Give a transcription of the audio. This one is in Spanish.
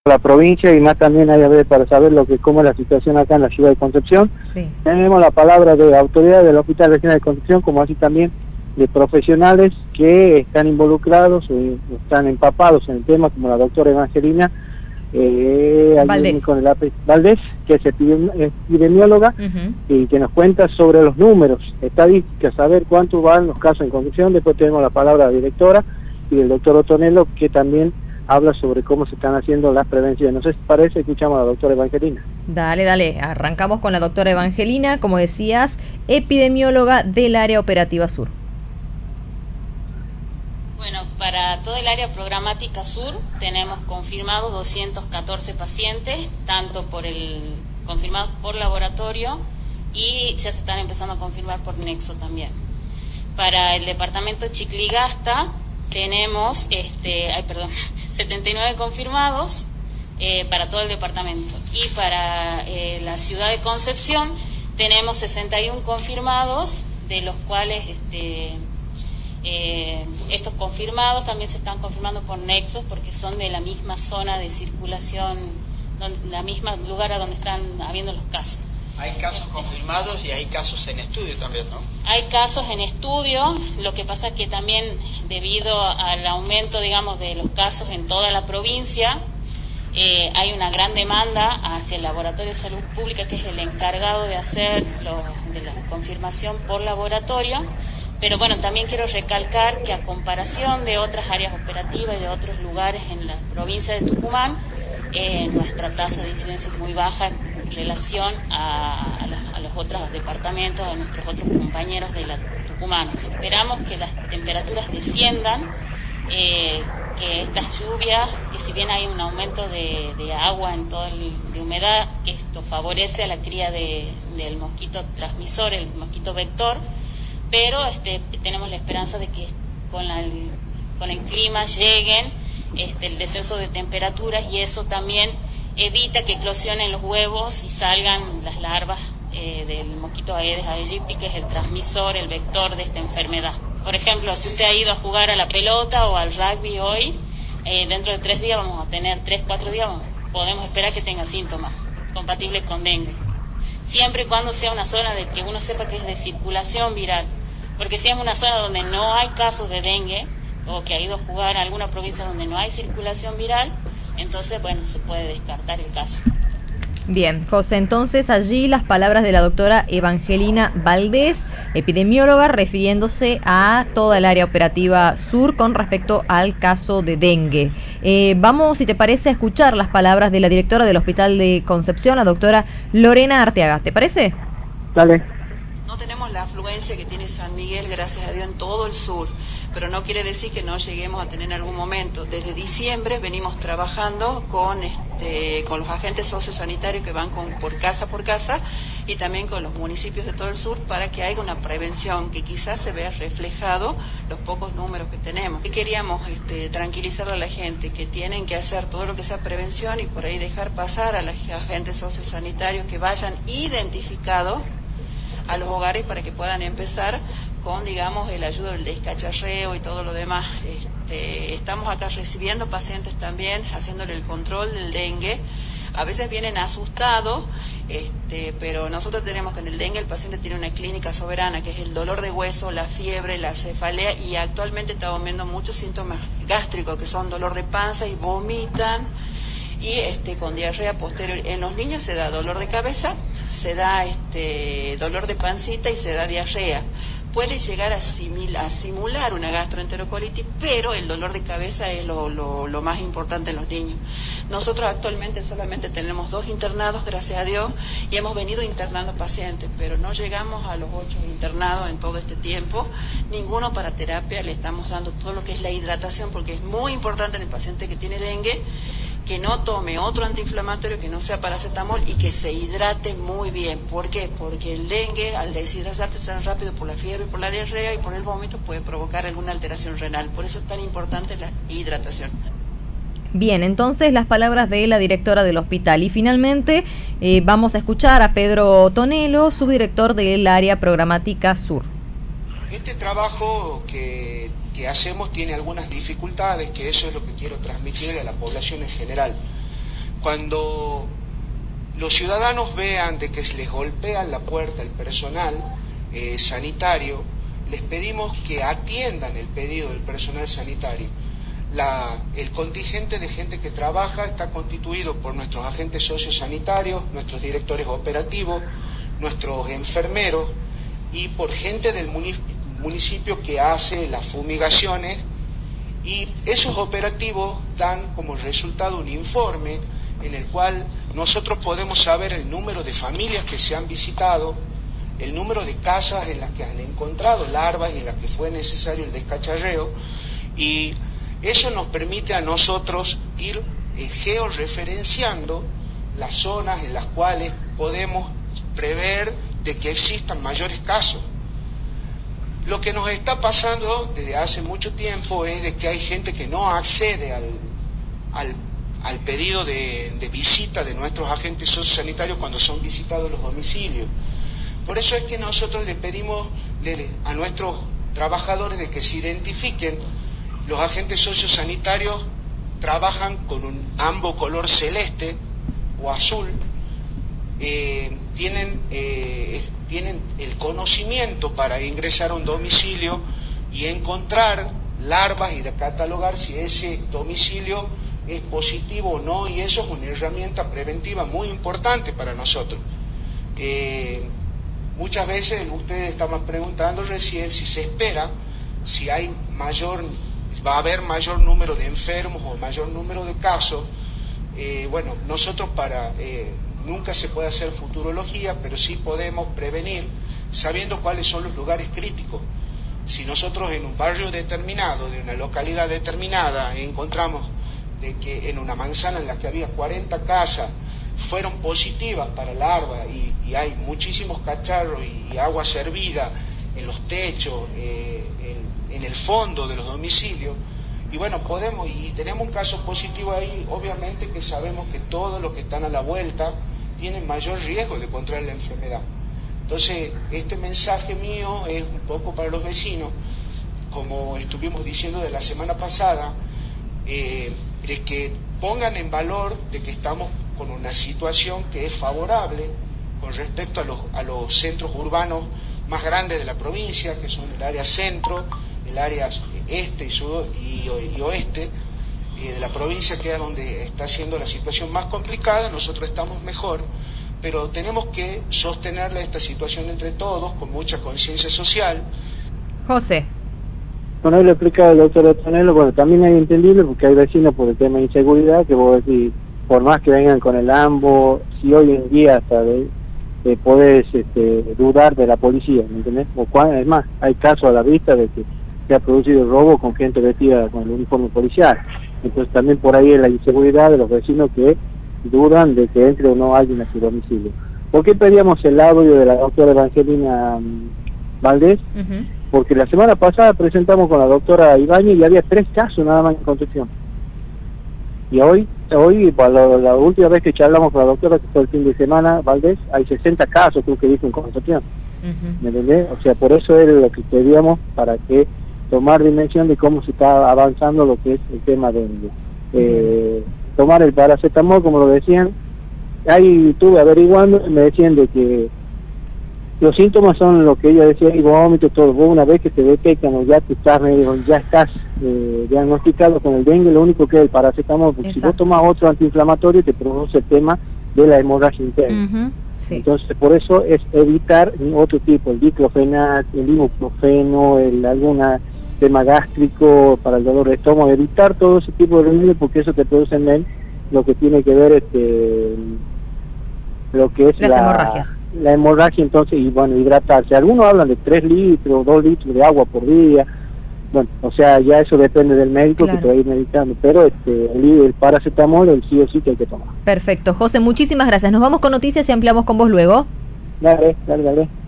la provincia y más también hay a ver para saber cómo es la situación acá en la ciudad de Concepción. Sí. Tenemos la palabra de autoridades del Hospital Regional de Concepción, como así también de profesionales que están involucrados o están empapados en el tema, como la doctora Evangelina Valdés. con el Valdés, que es epidemióloga, y que nos cuenta sobre los números, estadísticas, saber cuántos van los casos en Concepción. Después tenemos la palabra de la directora y del doctor Otonelo, que también habla sobre cómo se están haciendo las prevenciones. No sé si parece, escuchamos a la doctora Evangelina. Dale, arrancamos con la doctora Evangelina, como decías, epidemióloga del área operativa sur. Bueno, para todo el área programática sur tenemos confirmados 214 pacientes, tanto confirmados por laboratorio y ya se están empezando a confirmar por Nexo también. Para el departamento Chicligasta tenemos 79 confirmados para todo el departamento, y para la ciudad de Concepción tenemos 61 confirmados, de los cuales estos confirmados también se están confirmando por nexos porque son de la misma zona de circulación, la misma lugar a donde están habiendo los casos. Hay casos confirmados y hay casos en estudio también, ¿no? Hay casos en estudio, lo que pasa es que también debido al aumento, digamos, de los casos en toda la provincia, hay una gran demanda hacia el Laboratorio de Salud Pública, que es el encargado de hacer de la confirmación por laboratorio. Pero bueno, también quiero recalcar que a comparación de otras áreas operativas y de otros lugares en la provincia de Tucumán, nuestra tasa de incidencia es muy baja en relación a los otros departamentos, a nuestros otros compañeros de la tucumanos. Esperamos que las temperaturas desciendan, que estas lluvias, que si bien hay un aumento de agua en todo de humedad, que esto favorece a la cría del mosquito transmisor, el mosquito vector, pero tenemos la esperanza de que con el clima lleguen el descenso de temperaturas, y eso también evita que eclosionen los huevos y salgan las larvas del mosquito Aedes aegypti, que es el transmisor, el vector de esta enfermedad. Por ejemplo, si usted ha ido a jugar a la pelota o al rugby hoy, dentro de 3 días vamos a tener 3-4 días, podemos esperar que tenga síntomas compatibles con dengue. Siempre y cuando sea una zona de que uno sepa que es de circulación viral, porque si es una zona donde no hay casos de dengue, o que ha ido a jugar a alguna provincia donde no hay circulación viral, entonces, bueno, se puede descartar el caso. Bien, José, entonces allí las palabras de la doctora Evangelina Valdés, epidemióloga, refiriéndose a toda el área operativa sur con respecto al caso de dengue. Vamos, si te parece, a escuchar las palabras de la directora del Hospital de Concepción, la doctora Lorena Arteaga. ¿Te parece? Dale. No tenemos la afluencia que tiene San Miguel, gracias a Dios, en todo el sur, pero no quiere decir que no lleguemos a tener en algún momento. Desde diciembre venimos trabajando con los agentes sociosanitarios que van por casa y también con los municipios de todo el sur para que haya una prevención, que quizás se vea reflejado los pocos números que tenemos. Y queríamos tranquilizar a la gente que tienen que hacer todo lo que sea prevención y por ahí dejar pasar a los agentes sociosanitarios que vayan identificados a los hogares para que puedan empezar con, digamos, el ayuda del descacharreo y todo lo demás. Estamos acá recibiendo pacientes también, haciéndole el control del dengue. A veces vienen asustados, pero nosotros tenemos que en el dengue el paciente tiene una clínica soberana, que es el dolor de hueso, la fiebre, la cefalea, y actualmente estamos viendo muchos síntomas gástricos, que son dolor de panza y vomitan, y con diarrea posterior. En los niños se da dolor de cabeza, se da dolor de pancita y se da diarrea. Puede llegar a simular una gastroenterocolitis, pero el dolor de cabeza es lo más importante en los niños. Nosotros actualmente solamente tenemos 2 internados, gracias a Dios, y hemos venido internando pacientes, pero no llegamos a los 8 internados en todo este tiempo. Ninguno para terapia, le estamos dando todo lo que es la hidratación, porque es muy importante en el paciente que tiene dengue que no tome otro antiinflamatorio que no sea paracetamol y que se hidrate muy bien. ¿Por qué? Porque el dengue, al deshidratarse tan rápido por la fiebre, por la diarrea y por el vómito, puede provocar alguna alteración renal. Por eso es tan importante la hidratación. Bien, entonces las palabras de la directora del hospital. Y finalmente vamos a escuchar a Pedro Tonelo, subdirector del área programática sur. Este trabajo que hacemos tiene algunas dificultades, que eso es lo que quiero transmitir a la población en general. Cuando los ciudadanos vean de que les golpean la puerta el personal sanitario, les pedimos que atiendan el pedido del personal sanitario. El contingente de gente que trabaja está constituido por nuestros agentes sociosanitarios, nuestros directores operativos, nuestros enfermeros y por gente del municipio que hace las fumigaciones, y esos operativos dan como resultado un informe en el cual nosotros podemos saber el número de familias que se han visitado, el número de casas en las que han encontrado larvas y en las que fue necesario el descacharreo, y eso nos permite a nosotros ir georreferenciando las zonas en las cuales podemos prever de que existan mayores casos. Lo que nos está pasando desde hace mucho tiempo es de que hay gente que no accede al pedido de visita de nuestros agentes sociosanitarios cuando son visitados los domicilios. Por eso es que nosotros le pedimos a nuestros trabajadores de que se identifiquen. Los agentes sociosanitarios trabajan con un ambo color celeste o azul, tienen el conocimiento para ingresar a un domicilio y encontrar larvas y de catalogar si ese domicilio es positivo o no, y eso es una herramienta preventiva muy importante para nosotros. Muchas veces ustedes estaban preguntando recién si se espera, si va a haber mayor número de enfermos o mayor número de casos. Bueno, nosotros nunca se puede hacer futurología, pero sí podemos prevenir sabiendo cuáles son los lugares críticos. Si nosotros en un barrio determinado, de una localidad determinada, encontramos de que en una manzana en la que había 40 casas fueron positivas para larva y hay muchísimos cacharros y agua servida en los techos, en el fondo de los domicilios, y bueno, tenemos un caso positivo ahí, obviamente que sabemos que todos los que están a la vuelta tienen mayor riesgo de contraer la enfermedad. Entonces, este mensaje mío es un poco para los vecinos, como estuvimos diciendo de la semana pasada, de que pongan en valor de que estamos con una situación que es favorable con respecto a los centros urbanos más grandes de la provincia, que son el área centro, el área este y oeste de la provincia, que es donde está siendo la situación más complicada. Nosotros estamos mejor, pero tenemos que sostenerle esta situación entre todos con mucha conciencia social. José. Bueno, ahí lo explica el doctor Otonello. Bueno, también es entendible porque hay vecinos por el tema de inseguridad que vos decís, por más que vengan con el AMBO, si hoy en día hasta podés dudar de la policía, ¿me entendés? Es más, hay casos a la vista de que se ha producido robo con gente vestida con el uniforme policial. Entonces también por ahí es la inseguridad de los vecinos que dudan de que entre o no alguien a su domicilio. ¿Por qué pedíamos el audio de la doctora Evangelina Valdés? Porque la semana pasada presentamos con la doctora Ibáñez y había 3 casos nada más en Concepción. Y hoy la última vez que charlamos con la doctora, que fue el fin de semana, Valdés, hay 60 casos, creo que dijo, en Concepción. ¿Me entendés? O sea, por eso es lo que pedíamos, para que tomar dimensión de cómo se está avanzando lo que es el tema de tomar el paracetamol, como lo decían. Ahí estuve averiguando y me decían de que los síntomas son lo que ella decía, y vómito, todo. Vos una vez que te detectan o ya estás diagnosticado con el dengue, lo único que es el paracetamol, porque si vos tomas otro antiinflamatorio te produce el tema de la hemorragia interna. Sí. Entonces por eso es evitar otro tipo, el diclofenac, el ibuprofeno, algún tema gástrico para el dolor de estómago, evitar todo ese tipo de remedios, porque eso te produce en lo que tiene que ver lo que es la hemorragia. Entonces, y bueno, hidratarse. Algunos hablan de 3 litros, 2 litros de agua por día. Bueno, o sea, ya eso depende del médico, claro, que te va a ir medicando, pero el paracetamol, el sí o sí que hay que tomar. Perfecto. José, muchísimas gracias. Nos vamos con noticias y ampliamos con vos luego. Dale.